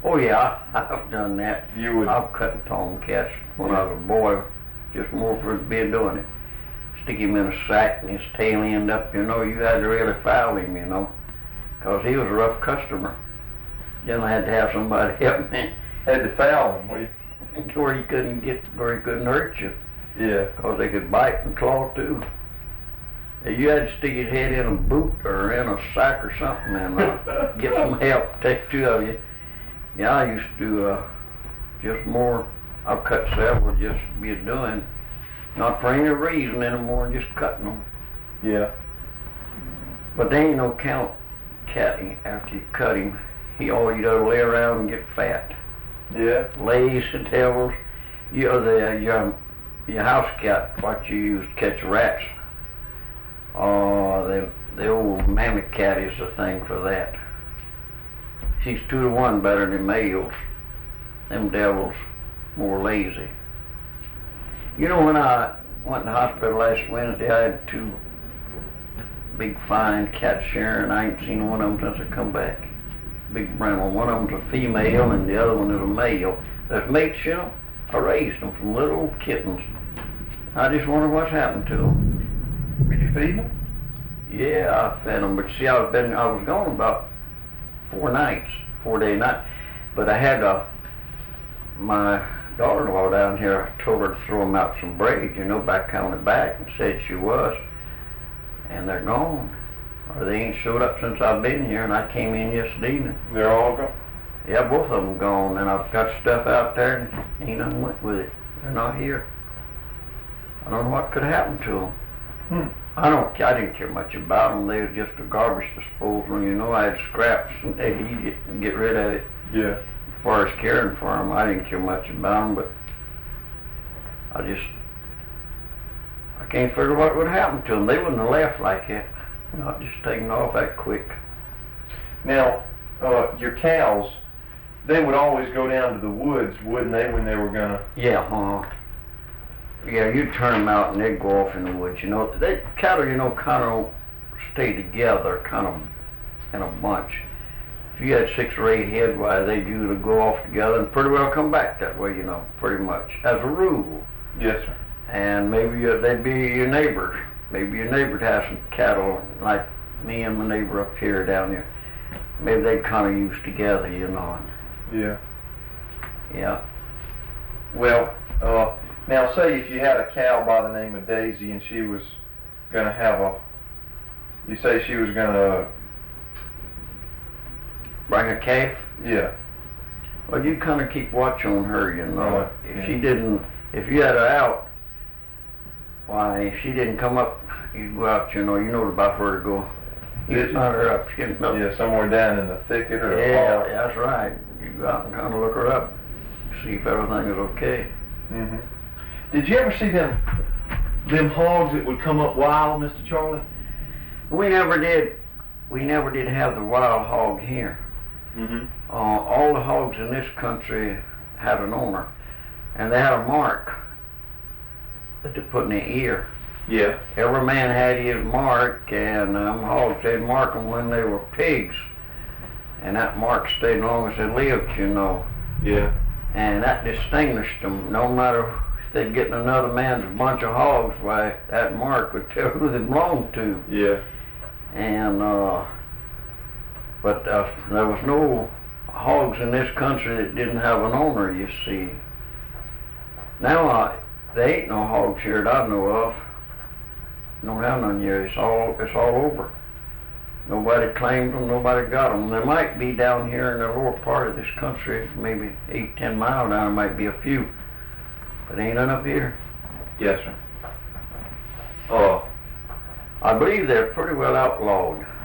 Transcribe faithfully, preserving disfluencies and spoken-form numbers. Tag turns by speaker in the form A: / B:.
A: Oh yeah, I, I've done that.
B: You would.
A: I've cut tomcats when I was a boy, just more for the be doing it. Stick him in a sack and his tail end up, you know, you had to really foul him, you know, 'cause he was a rough customer. Then I had to have somebody help me.
B: Had to foul him, we.
A: Where he couldn't get, where he couldn't hurt you.
B: Yeah.
A: 'Cause they could bite and claw too. You had to stick his head in a boot or in a sack or something and uh, get some help, take two of you. Yeah, I used to uh, just more, I've cut several just be doing, not for any reason anymore, just cutting them.
B: Yeah.
A: But there ain't no count catting after you cut him. He all you gotta lay around and get fat.
B: Yeah.
A: Lazy devils. You know, the, your, your house cat, what you use to catch rats. Oh, the, the old mammy cat is the thing for that. She's two to one better than males. Them devils more lazy. You know, when I went to the hospital last Wednesday, I had two big fine cats sharing. I ain't seen one of them since I come back. Big brown one. One of them's a female and the other one is a male. There's mates, you know. I raised them from little old kittens. I just wonder what's happened to them.
B: Did you feed them?
A: Yeah, I fed them, but see, I was been, I was gone about four nights, four day night. But I had uh, my daughter-in-law down here. I told her to throw them out some braids, you know, back on the back, and said she was. And they're gone. Or they ain't showed up since I've been here, and I came in yesterday evening.
B: They're all gone?
A: Yeah, both of them gone, and I've got stuff out there, and ain't nothing went with it. They're not here. I don't know what could happen to them.
B: Hmm.
A: I don't. I didn't care much about them. They were just a garbage disposal. You know, I had scraps, and they'd eat it and get rid of it.
B: Yeah.
A: As far as caring for them, I didn't care much about them, but I just, I can't figure what would happen to them. They wouldn't have left like that. Not just taking off that quick.
B: Now, uh, your cows, they would always go down to the woods, wouldn't they, when they were gonna?
A: Yeah, huh? Yeah, you turn them out and they'd go off in the woods. You know, they cattle, you know, kind of don't stay together, kind of in a bunch. If you had six or eight head, why they'd usually go off together and pretty well come back that way, you know, pretty much as a rule.
B: Yes, sir.
A: And maybe uh, they'd be your neighbors. Maybe your neighbor'd have some cattle, like me and my neighbor up here down there. Maybe they'd kind of use together, you know.
B: Yeah.
A: Yeah.
B: Well, uh, now say if you had a cow by the name of Daisy and she was gonna have a, you say she was gonna,
A: Bring a calf?
B: yeah.
A: Well, you kind of keep watch on her, you know.
B: Right,
A: If
B: yeah.
A: she didn't, if you had her out, why, if she didn't come up, you go out, you know, you know about where to go. You
B: Did you?
A: not her up, she didn't know.
B: Yeah, somewhere down in the thicket or a
A: Yeah,
B: hall.
A: that's right. You go out and kind of look her up, see if everything is okay.
B: Mm-hmm. Did you ever see them, them hogs that would come up wild, Mister Charlie?
A: We never did, we never did have the wild hog here.
B: Mm-hmm.
A: Uh, all the hogs in this country had an owner, and they had a mark that they put in their ear.
B: Yeah.
A: Every man had his mark, and um, hogs, they'd mark them when they were pigs. And that mark stayed as long as they lived, you know.
B: Yeah.
A: And that distinguished them. No matter if they'd get in another man's bunch of hogs, why, that mark would tell who they belonged to.
B: Yeah.
A: And, uh, but uh, there was no hogs in this country that didn't have an owner, you see. Now, uh, there ain't no hogs here that I know of. Don't have none here. It's all, it's all over. Nobody claimed them, nobody got them. There might be down here in the lower part of this country, maybe eight, ten miles down, there might be a few. But ain't none up here.
B: Yes, sir. Oh.
A: I believe they're pretty well outlawed.